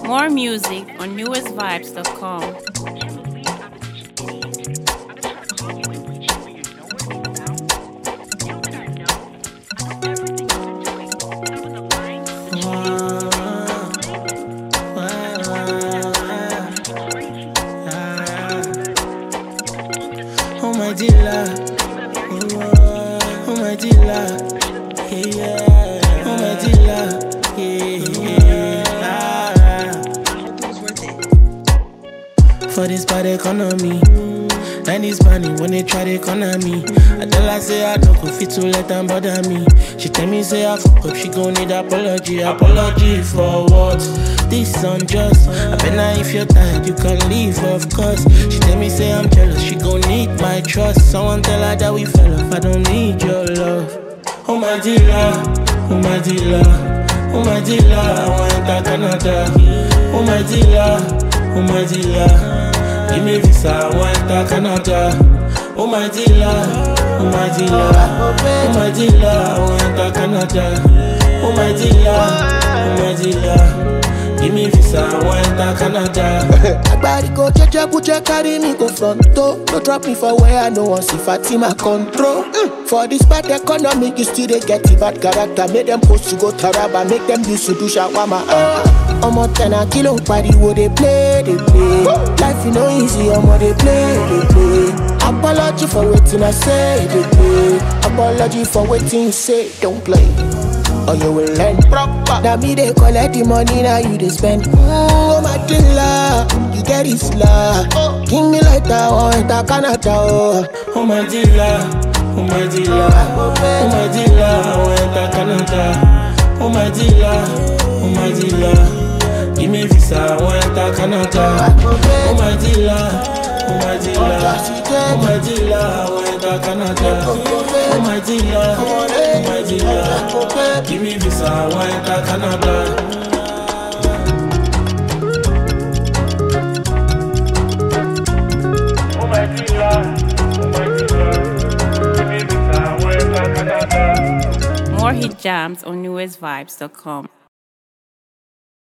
More music on newestvibes.com. Oh my dealer, oh my dealer, yeah. Oh my dealer, yeah. For this bad economy, and this money when they try to corner me. I tell her say I don't go fit to let them bother me. She tell me say I fuck up, she gon' need apology. Apology for what? This unjust. I bet now if you're tired, you can leave, of course. She tell me say I'm jealous, she gon' need my trust. Someone tell her that we fell off, I don't need your love. Oh my dealer, oh my dealer, oh my dealer, I want that Canada. Oh my dealer, oh my dealer, give me visa, I want that Canada. Oh my dealer, oh my dealer, oh my dealer, I want that Canada. Oh my dealer, oh my dealer, give me visa, I want that Canada. Agbari go cheche buche carry me go fronto. No drop me for where I know one see Fatima control. For this bad economy, you still they get the bad character. Make them post to go Taraba, make them use to do shawama. Omo 10 a kilo party wo they play, they play. Life you know easy, omo they play, they play. Apology for waiting I say, they play. Apology for waiting you say, don't play. Or you will learn proper. Now me they collect the money, now you they spend. Oh my dealer, you get it slow. Give me like that, oh that Canada. Oh my dealer, oh my dealer, oh my dealer, I want that Canada. Oh my dealer, oh my dealer, give me visa, I want that Canada. Oh my dealer, oh my dealer, oh my dealer, I want that Canada. Oh my dealer, oh my dealer, give me visa, I want that Canada. More hit jams on newestvibes.com.